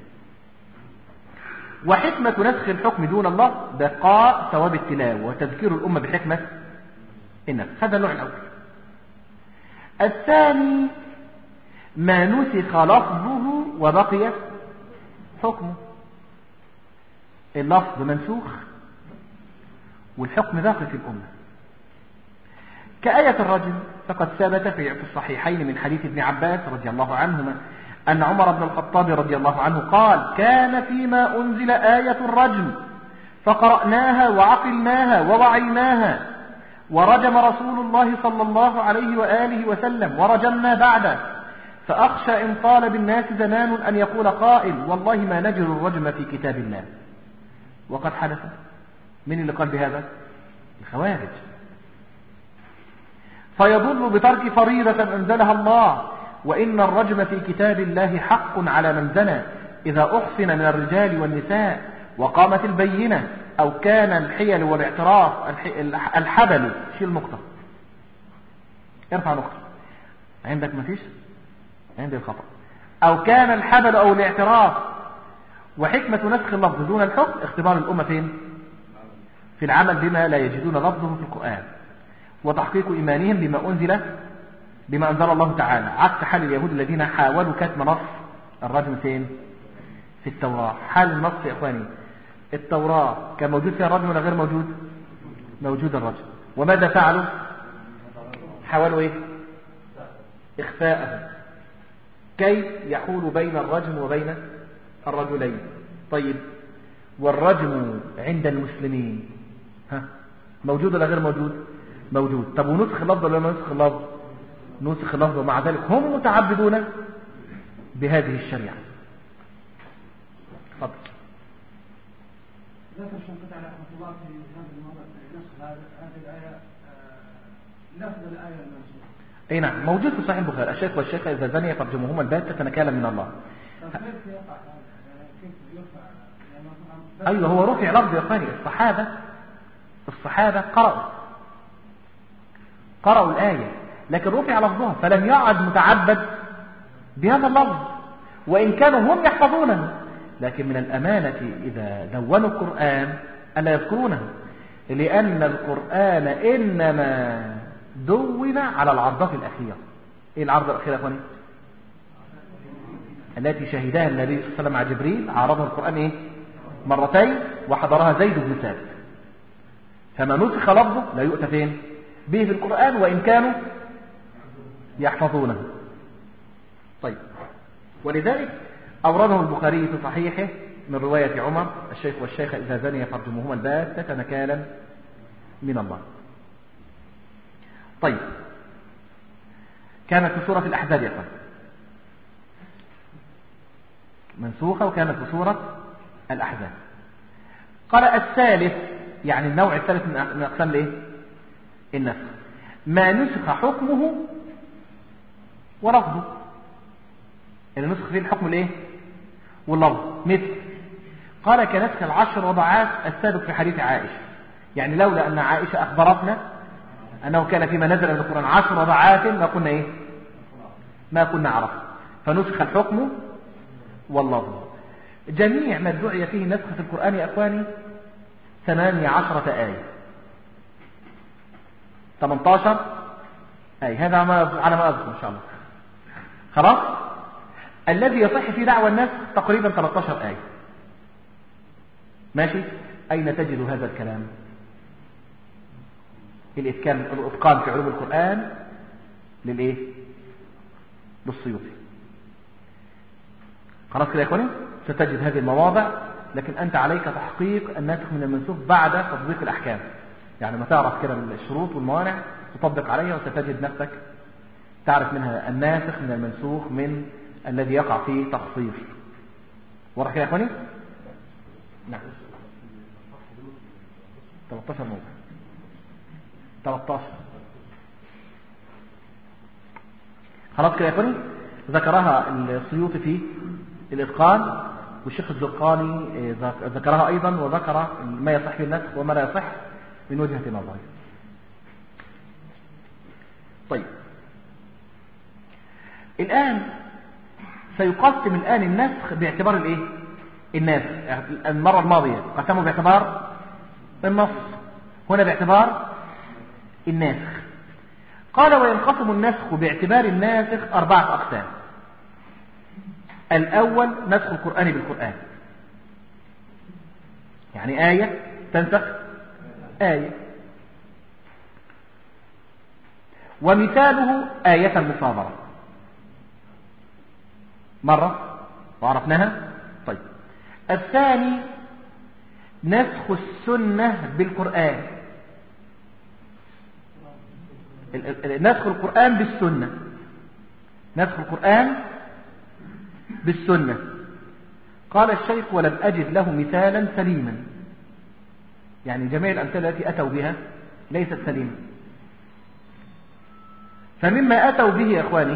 وحكمة نسخ الحكم دون الله بقاء ثواب التلاوة وتذكير الأمة بحكمة النسخ. هذا النوع الأول. الثاني ما نسخ لفظه وبقي حكمه. اللفظ منسوخ والحكم باقي في الأمة، كآية الرجم. فقد ثبت في الصحيحين من حديث ابن عباس رضي الله عنهما أن عمر بن الخطاب رضي الله عنه قال كان فيما أنزل آية الرجم فقرأناها وعقلناها ووعيناها، ورجم رسول الله صلى الله عليه وآله وسلم ورجمنا بعده، فأخشى إن طال بالناس زمان أن يقول قائل والله ما نجد الرجم في كتاب الله. وقد حدث. من اللي قال بهذا؟ الخوارج. فيضل بترك فريضة أنزلها الله، وإن الرجم في كتاب الله حق على من زنى إذا أحصن من الرجال والنساء وقامت البينة أو كان الحيل والاعتراف الحبل. شيل نقطة، ارفع نقطة عندك. مفيش عندي الخطأ. أو كان الحبل أو الاعتراف. وحكمة نسخ اللفظ دون الحكم اختبار الأمة فين؟ في العمل بما لا يجدون لفظه في القرآن، وتحقيق إيمانهم بما أنزل الله تعالى، عكس حال اليهود الذين حاولوا كتم نص الرجم فين؟ في التوراة. حال النص يا إخواني، التوراة كان موجود فيها الرجم ولا غير موجود؟ موجود الرجم. وماذا فعلوا؟ حاولوا إيه؟ إخفاءه. كي يحول بين الرجم وبين الرجلين. طيب والرجم عند المسلمين موجود ولا غير موجود؟ موجود. طب ونسخ اللفظ ولا ما نسخ اللفظ؟ نسخ اللفظ، ومع ذلك هم متعبدون بهذه الشريعة. تفضل. ذكر الشنقيطي عليه رحمه الله في هذا الموضع نسخ هذه الآية لفظ الآية المنسوخة. اي نعم موجود في صحيح البخاري: الشيخ والشيخة إذا زنيا فرجمهما البتة نكالا من الله. كيف يقع هذا؟ كيف يرفع؟ ايوه هو رفع لفظ يا اخواني. الصحابة قرأوا الآية لكن رفع لفظها، فلم يعد متعبد بهذا اللفظ وإن كانوا هم يحفظونه. لكن من الأمانة إذا دونوا القرآن ألا يذكرونه، لأن القرآن إنما دون على العرضة الأخيرة. إيه العرضة الأخيرة يا أخواني؟ التي شهدها النبي صلى الله عليه وسلم مع جبريل. عرضها القرآن إيه؟ مرتين، وحضرها زيد بن ثابت. فما نسخ لفظه لا يؤتى فين به في القرآن وإن كانوا يحفظونه. طيب ولذلك أورده البخاري في صحيحه من رواية عمر: الشيخ والشيخة إذا زنيا فرجمهما البتة نكالا من الله. طيب كانت في سورة الأحزاب يا أخوان منسوخة، وكانت في سورة الأحزاب. قال الثالث، يعني النوع الثالث من أقسام الإيه؟ النسخ: ما نسخ حكمه ولفظه. اللي نسخ فيه الحكم الإيه؟ واللفظ. مثل قال كنسخ 10 رضعات السابق في حديث عائشة. يعني لولا أن عائشة أخبرتنا أنه كان فيما نزل من القرآن 10 رضعات ما كنا إيه؟ ما كنا عرفنا. فنسخ الحكم واللفظ. جميع ما ادعي فيه نسخ في القرآن يا أخواني 18 آية، 18 آية. هذا على ما أذكر إن شاء الله. خلاص. الذي يصح في دعوى الناس تقريبا 13 آية. ماشي. أين تجد هذا الكلام؟ الإتقان في علوم القرآن للإيه؟ للسيوطي. خلاص كده يا إخواني ستجد هذه المواضع. لكن أنت عليك تحقيق الناسخ من المنسوخ بعد تطبيق الأحكام. يعني ما تعرف كده الشروط والموانع تطبق عليها وستجد نفسك تعرف منها الناسخ من المنسوخ من الذي يقع فيه تخصيص. واضح كده يا إخواني؟ نعم. 13 موضع. 13. خلاص كده يا إخواني ذكرها السيوطي في الإتقان، والشيخ الزرقاني ذكرها أيضا، وذكر ما يصح في النسخ وما لا يصح من وجهة نظره. طيب الآن سيقسم الآن النسخ باعتبار الإيه؟ الناسخ. المرة الماضية قسموا باعتبار النص، هنا باعتبار الناسخ. قال وينقسم النسخ باعتبار الناسخ 4 أقسام. الأول نسخ القرآن بالقرآن، يعني آية تنسخ آية. ومثاله آية المصابرة مرة وعرفناها. طيب الثاني نسخ السنة بالقرآن، نسخ القرآن بالسنة، نسخ القرآن بالسنة. قال الشيخ ولم أجد له مثالا سليما، يعني جميع الأمثلة التي أتوا بها ليست سليمة. فمما أتوا به يا أخواني،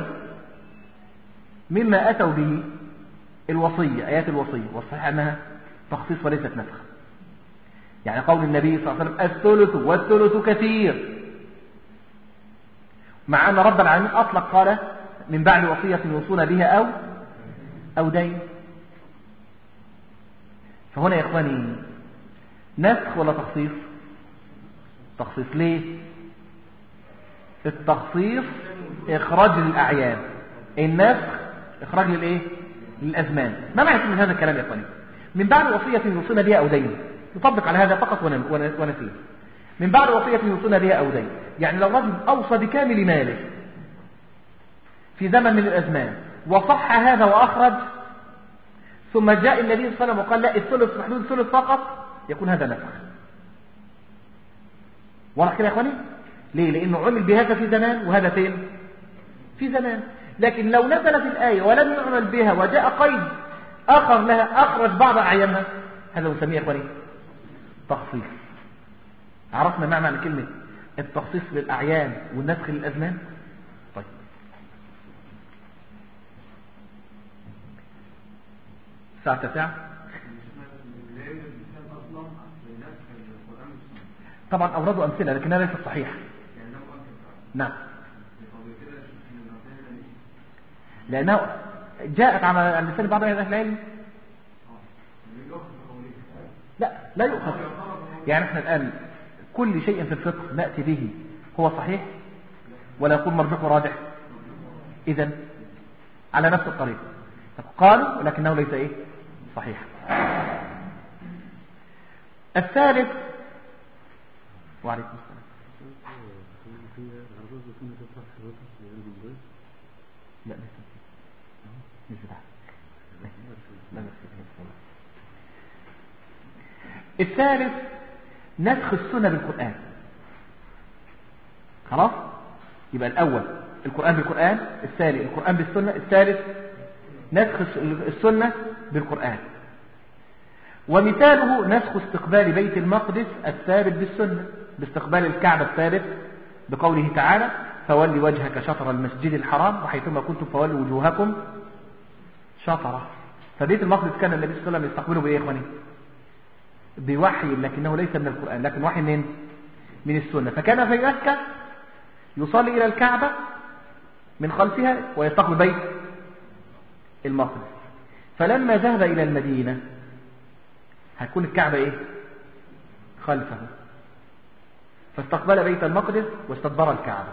مما أتوا به الوصية، آيات الوصية، والصحيح أنها تخصيص وليست نسخ. يعني قول النبي صلى الله عليه وسلم الثلث والثلث كثير، مع أن رب العالمين أطلق قال من بعد وصية يوصون بها أو دين. فهنا يا إخواني نسخ ولا تخصيص؟ تخصيص. ليه؟ التخصيص إخراج للأعيان، النسخ إخراج للإيه؟ للأزمان. ما معنى من هذا الكلام يا إخواني؟ من بعد وصية يوصون بها أو دين، يطبق على هذا فقط ونسيه. من بعد وصية يوصون بها أو دين، يعني لو رجل أوصى بكامل ماله في زمن من الأزمان وصح هذا وأخرج، ثم جاء النبي صلى الله عليه وسلم وقال لا الثلث محدود ثلث فقط، يكون هذا نسخ. واضح كده يا اخواني؟ ليه؟ لانه عمل بهذا في زمان وهذا فين؟ في زمان. لكن لو نزلت الآية ولم يعمل بها وجاء قيد آخر لها أخرج بعض أعيانها، هذا نسميه يا اخواني تخصيص. عرفنا معنى كلمة التخصيص للأعيان والنسخ للأزمان. طيب ساعة ساعة طبعا أوردوا أمثلة لكنها ليست صحيحة. نعم، لأنه جاءت على لسان بعض أهل العلم. لا يؤخذ. يعني احنا الآن كل شيء في الفقه نأتي به هو صحيح ولا يكون مرجوح وراجح؟ إذن على نفس الطريقة قالوا لكنه ليس إيه صحيح. الثالث وعليكم السلام. لا الثالث نسخ السنة بالقرآن. خلاص، يبقى الأول القرآن بالقرآن، الثاني القرآن بالسنة، الثالث نسخ السنة بالقرآن. ومثاله نسخ استقبال بيت المقدس الثابت بالسنة باستقبال الكعبة الثابت بقوله تعالى فولي وجهك شطر المسجد الحرام وحيثما كنتم فولوا وجوهكم شطره. فبيت المقدس كان النبي صلى الله عليه وسلم يستقبله بإيه يا إخواني؟ بوحي، لكنه ليس من القرآن، لكن وحي من السنة. فكان في مكة يصلي إلى الكعبة من خلفها ويستقبل بيت المقدس. فلما ذهب إلى المدينة هتكون الكعبة إيه؟ خلفه، فاستقبل بيت المقدس واستدبر الكعبة،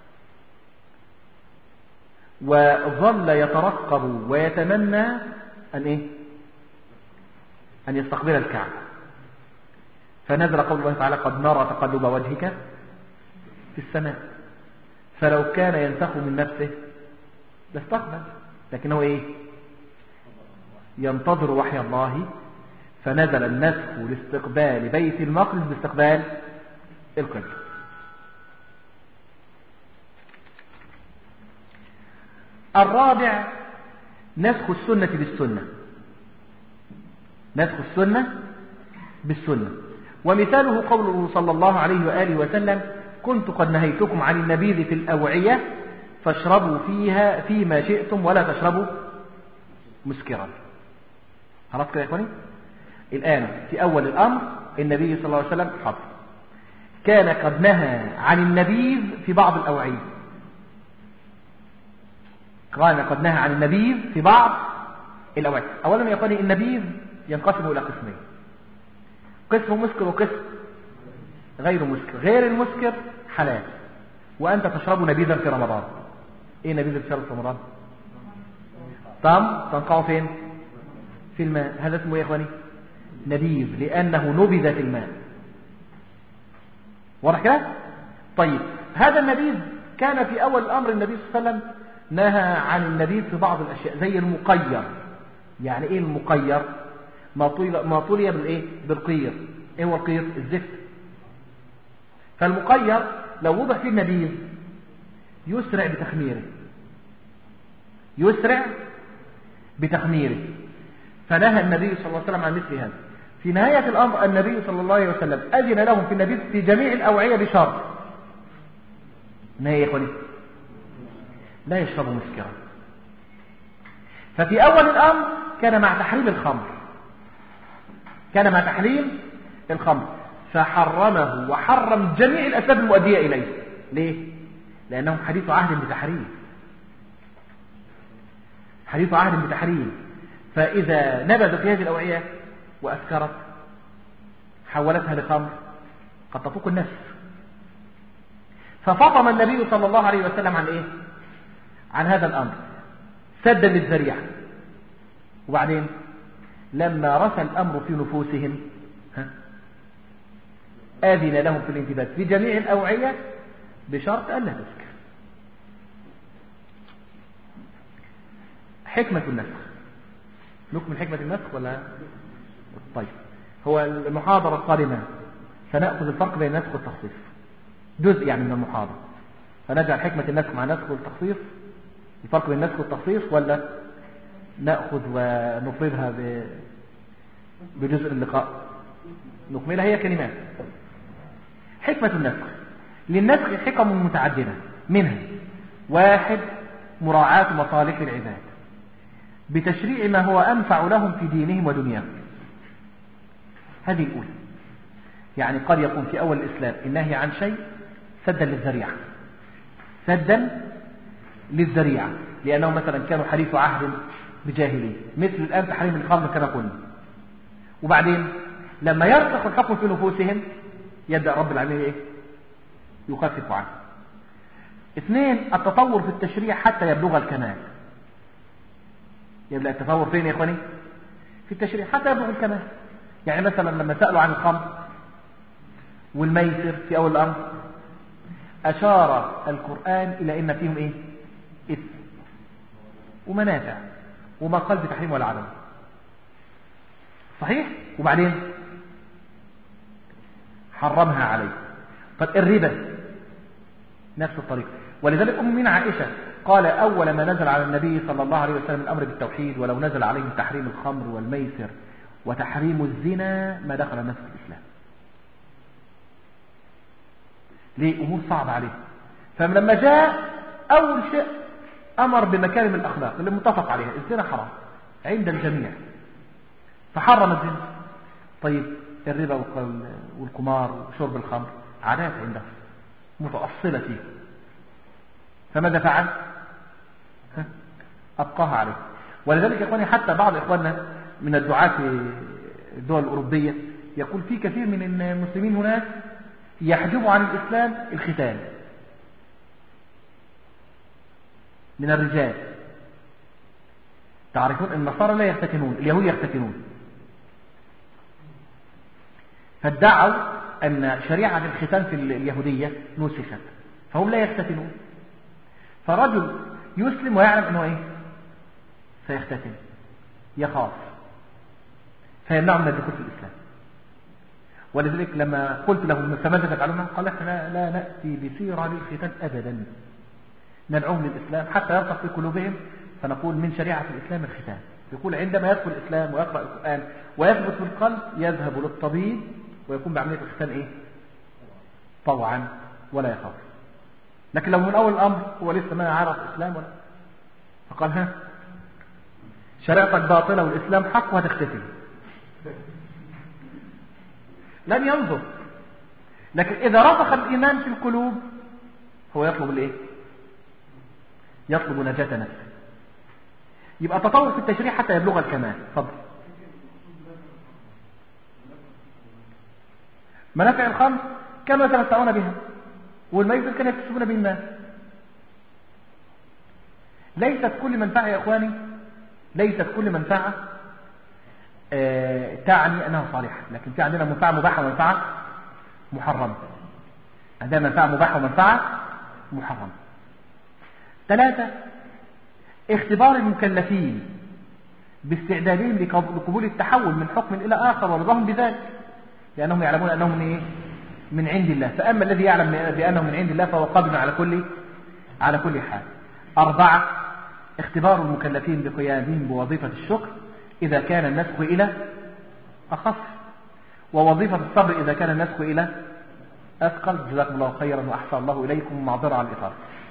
وظل يترقب ويتمنى أن إيه؟ أن يستقبل الكعبة. فنزل قول الله تعالى قد نرى تقلب وجهك في السماء، فلو كان ينسخ من نفسه لاستقبل، لكنه إيه؟ ينتظر وحي الله. فنزل النسخ لاستقبال بيت المقدس باستقبال القبلة. الرابع نسخ السنة بالسنة. نسخ السنة بالسنة، ومثاله قوله صلى الله عليه وآله وسلم كنت قد نهيتكم عن النبيذ في الأوعية فاشربوا فيها فيما شئتم ولا تشربوا مسكرا. خلاص كده يا اخواني؟ الآن في أول الأمر النبي صلى الله عليه وسلم حضر كان قد نهى عن النبيذ في بعض الأوعية. كان قد نهى عن النبيذ في بعض الأوعية. أولا يا اخواني النبيذ ينقسم إلى قسمين، قسم مسكر وقسم غير مسكر. غير المسكر حلال، وأنت تشرب نبيذا في رمضان. إيه نبيذ في رمضان؟ تنقع فين؟ في الماء. هذا اسمه إيه يا اخواني؟ نبيذ، لأنه نبذ في الماء. واضح كده؟ طيب هذا النبيذ كان في أول الأمر النبي صلى الله عليه وسلم نهى عن النبيذ في بعض الأشياء زي المقير. يعني إيه المقير؟ ما طولي بالإيه؟ بالقير. إيه هو القير؟ الزفت. فالمقير لو وضع فيه النبيذ يسرع بتخميره، يسرع بتخميره. فنهى النبي صلى الله عليه وسلم عن مثل هذا. في نهاية الأمر النبي صلى الله عليه وسلم أذن لهم في النبيذ في جميع الأوعية بشرط يا إخواني لا يشربوا مسكرا. ففي أول الأمر كان مع تحريم الخمر، كان مع تحريم الخمر، فحرمه وحرم جميع الأسباب المؤدية إليه. ليه؟ لأنهم حديث عهد بتحريم، حديث عهد بتحريم. فإذا نبذ في هذه الأوعية وأسكرت حولتها لخمر قد تفوق النفس. ففطم النبي صلى الله عليه وسلم عن إيه؟ عن هذا الأمر سدا للذريعة. وبعدين لما رسى الأمر في نفوسهم آذن لهم في الانتباه في جميع الأوعية بشرط أن لا تسكر. حكمة النسخ. نكمل حكمة النسخ ولا؟ طيب، هو المحاضرة القادمة سنأخذ الفرق بين النسخ والتخصيص، جزء يعني من المحاضرة، فنجعل حكمة النسخ مع النسخ والتخصيص، الفرق بين النسخ والتخصيص، ولا نأخذ ونفردها بجزء اللقاء؟ نكملها هي كلمات. حكمة النسخ. للنسخ حكم متعددة، منها: 1. مراعاة مصالح العباد بتشريع ما هو أنفع لهم في دينهم ودنياهم. هذه الأولى. يعني قد يكون في أول الإسلام النهي عن شيء سدا للذريعة، سدا للذريعة، لأنه مثلا كانوا حديث عهد بجاهلية، مثل الآن تحريم الخمر كما قلنا. وبعدين لما يرسخ الحكم في نفوسهم يبدأ رب العالمين إيه؟ يخفف عنه. 2. التطور في التشريع حتى يبلغ الكمال. يبدأ التطور فين يا إخواني؟ في التشريع حتى يبلغ الكمال. يعني مثلا لما سألوا عن الخمر والميسر في أول الأمر، أشار القرآن إلى إن فيهم إيه؟ إثم ومنافع، وما قال بتحريم ولا عدم. صحيح؟ وبعدين حرمها عليه. طب الربا نفس الطريقة. ولذلك أمنا عائشة قال: أول ما نزل على النبي صلى الله عليه وسلم الأمر بالتوحيد، ولو نزل عليهم تحريم الخمر والميسر وتحريم الزنا ما دخل الناس في الإسلام. ليه؟ أمور صعبة عليه. فلما جاء أول شيء أمر بمكارم الأخلاق اللي متفق عليها، الزنا حرام عند الجميع، فحرم الزنا. طيب الربا والقمار وشرب الخمر عادات عنده متأصلة فيه، فماذا فعل؟ أبقاها عليه. ولذلك يا إخواني حتى بعض إخواننا من الدعاة في الدول الأوروبية يقول في كثير من المسلمين هناك يحجب عن الإسلام الختان من الرجال. تعرفون أن النصارى لا يختتنون، اليهود يختتنون، فادعوا أن شريعة الختان في اليهودية نسخت، فهم لا يختتنون. فرجل يسلم ويعلم أنه إيه؟ سيختتن، يخاف، فيمنعه من الدخول في الإسلام. ولذلك لما قلت لهم فماذا تفعلون؟ قال: احنا لا نأتي بسيرة للختان أبدا، ندعوهم للإسلام حتى يرسخ في قلوبهم، فنقول من شريعة الإسلام الختان. يقول عندما يدخل الإسلام ويقرأ القرآن ويثبت في القلب يذهب للطبيب ويكون بعملية الختان إيه؟ طوعا ولا يخاف. لكن لو من أول الأمر هو لسه ما عرف الإسلام ولا، فقال: ها شريعتك باطلة والإسلام حق وهتختفي، لن ينظر. لكن إذا رسخ الإيمان في القلوب هو يطلب الإيه؟ يطلب نجاة نفسه. يبقى تطور في التشريع حتى يبلغ الكمال. فضل. منافع الخمر كانوا يتمتعون بها، والميسر كانوا يكتسبون به المال. ليست كل منفعة يا إخواني، ليست كل منفعة تعني أنها صالحة، لكن في عندنا منفعة مباحة ومنفعة محرمة. عندنا منفعة مباحة ومنفعة محرمة. 3. اختبار المكلفين باستعدادهم لقبول التحول من حكم إلى آخر ورضاهم بذلك، لأنهم يعلمون أنهم من إيه؟ من عند الله. فأما الذي يعلم بأنه من عند الله فهو قادر على كل حال. 4. اختبار المكلفين بقيامهم بوظيفة الشكر إذا كان النسخ إلى أخف، ووظيفة الصبر إذا كان النسخ إلى أثقل. جزاكم الله خيرا وأحسن الله إليكم، ومعذرة على الإطالة.